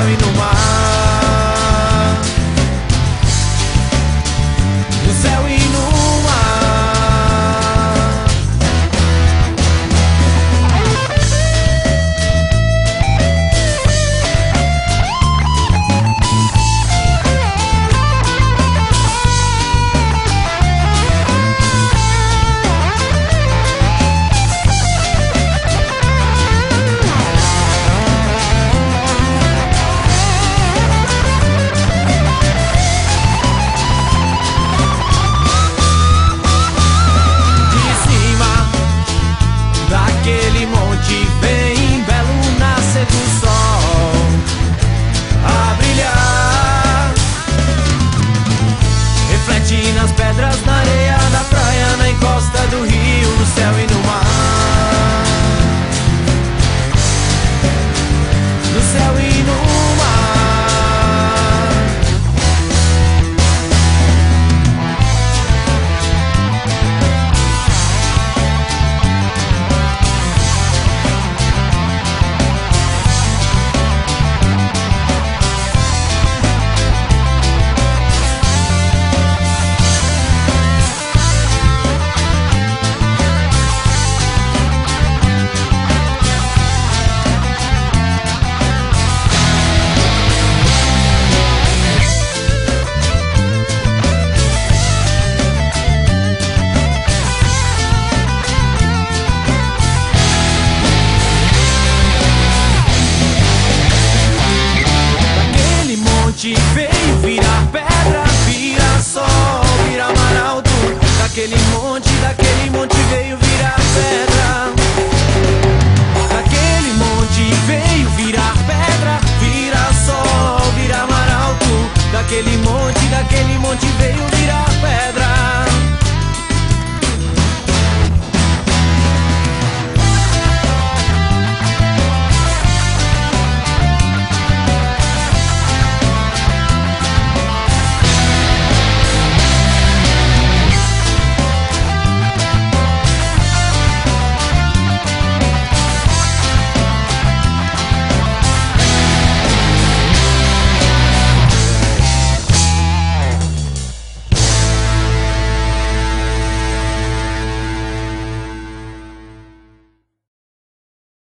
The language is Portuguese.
céu e no mar. No céu e no mar. Daquele monte vem belo nascer do sol a brilhar, reflete nas pedras, na areia, na praia, na encosta do rio, no céu e no mar. No céu e no mar. Veio virar pedra, vira sol, vira mar alto. Daquele monte,